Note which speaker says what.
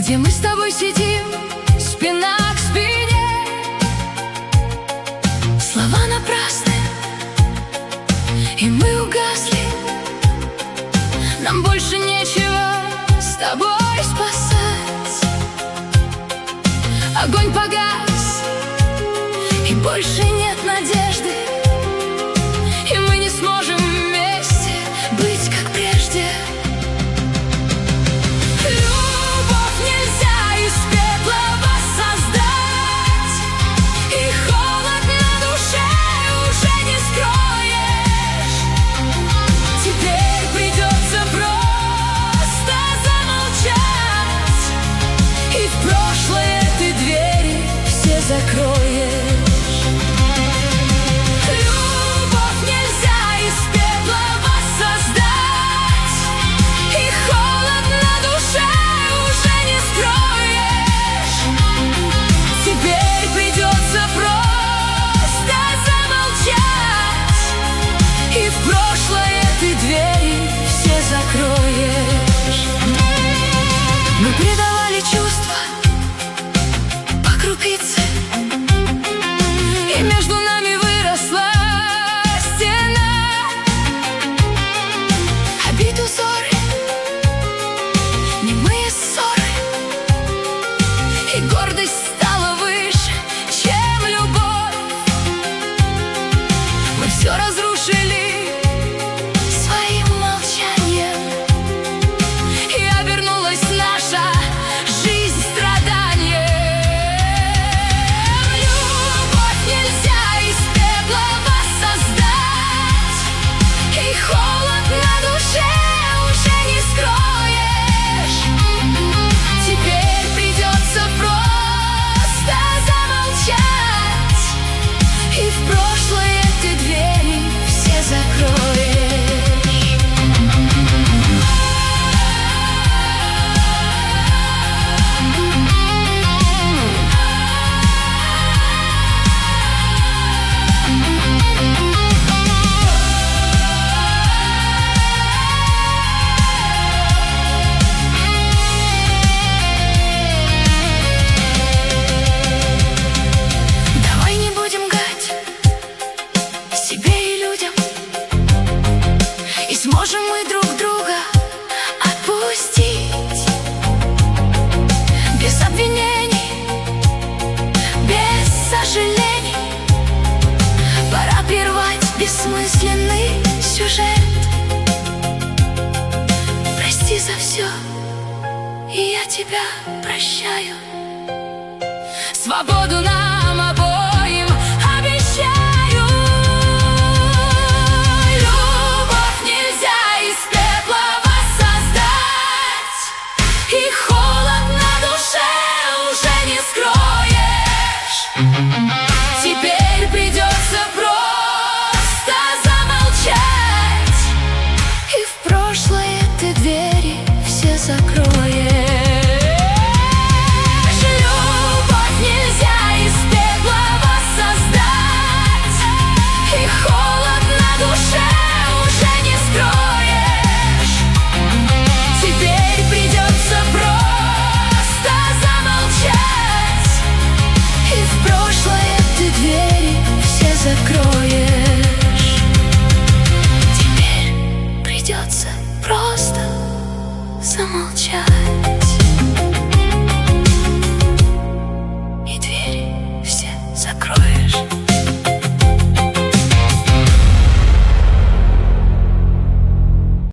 Speaker 1: где мы с тобой сидим спина к спине. Слова напрасны, и мы угасли. Нам больше нечего с тобой спасать. Огонь погас, и больше нет надежды, и мы не сможем вместе быть как прежде. Любовь нельзя из пепла воссоздать, и холод на душе уже не скроешь. Теперь придется просто замолчать, и в прошлое ты двери все закроешь. Мы предавали чувства по крупице, и между нами выросла стена. Обид, узоры, немые ссоры, и гордость стала выше, чем любовь. Мы все разрушили сможем мы друг друга отпустить без обвинений, без сожалений. Пора прервать бессмысленный сюжет. Прости за все, и я тебя прощаю. Свободу нам обоим обещаю. Теперь придется просто замолчать, и в прошлое ты двери все закроешь. Любовь нельзя из пепла воссоздать, и холод на душе уже не скроешь. Теперь придется просто замолчать, и в прошлое ты двери все закроешь. Теперь придется просто замолчать.